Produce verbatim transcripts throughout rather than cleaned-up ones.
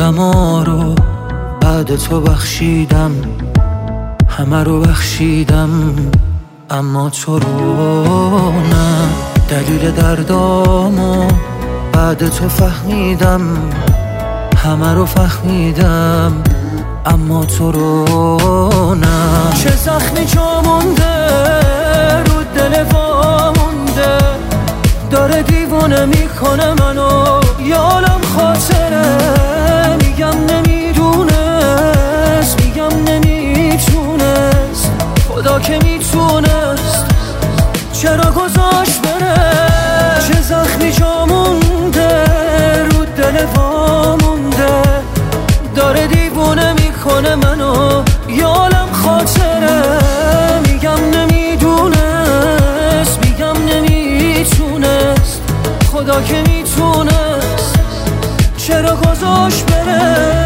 عالما رو بعد تو بخشیدم، همه رو بخشیدم اما تو رو نه. دلیل دردامو بعد تو فهمیدم، همه رو فهمیدم اما تو رو نه. چه زخمی جا مونده رو دل وا مونده، داره دیوونه میکنه منو، یه عالم خاطره. میگم نمیدونست، میگم نمیتونست، خدا که میتونست چرا گذاشت بره. چه زخمی جا مونده رو دل وا مونده، داره دیوونه میکنه منو، یه عالم خاطره. میگم نمیدونست، میگم نمیتونست، خدا که میتونست چرا گذاشت بره.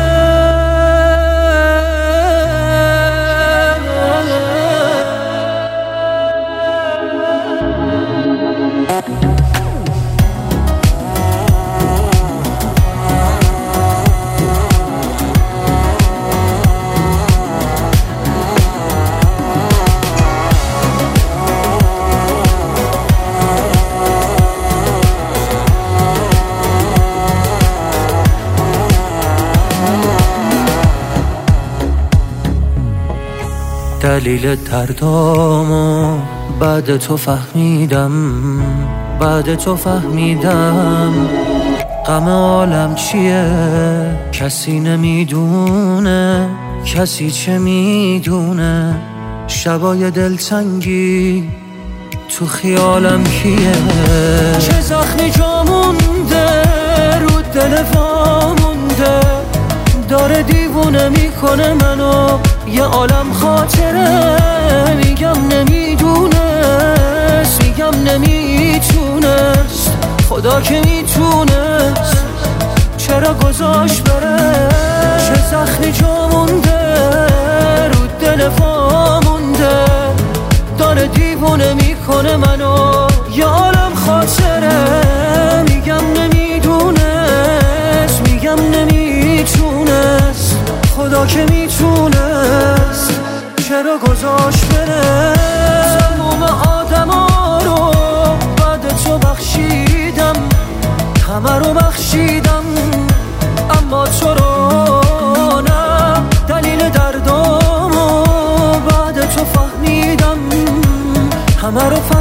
دلیل دردامو بعد تو فهمیدم، بعد تو فهمیدم غم عالم چیه. کسی نمیدونه، کسی چه میدونه، شبای دلتنگی تو خیالم کیه. چه زخمی جا مونده رو دل وا مونده، داره دیوونه میکنه منو، یه عالم خاطره. میگم نمیدونست، میگم نمیتونست، خدا که میتونست چرا گذاشت بره. چه زخمی جا مونده رو دل وا مونده، داره دیوونه میکنه منو، یه عالم خاطره. میگم نمیدونست، میگم نمیتونست، خدا که میتونست چرا گذاشت بره. تموم آدما رو بعد تو بخشیدم، همه رو بخشیدم اما تو رو نه. دلیل دردامو بعد تو فهمیدم، همه رو فهمیدم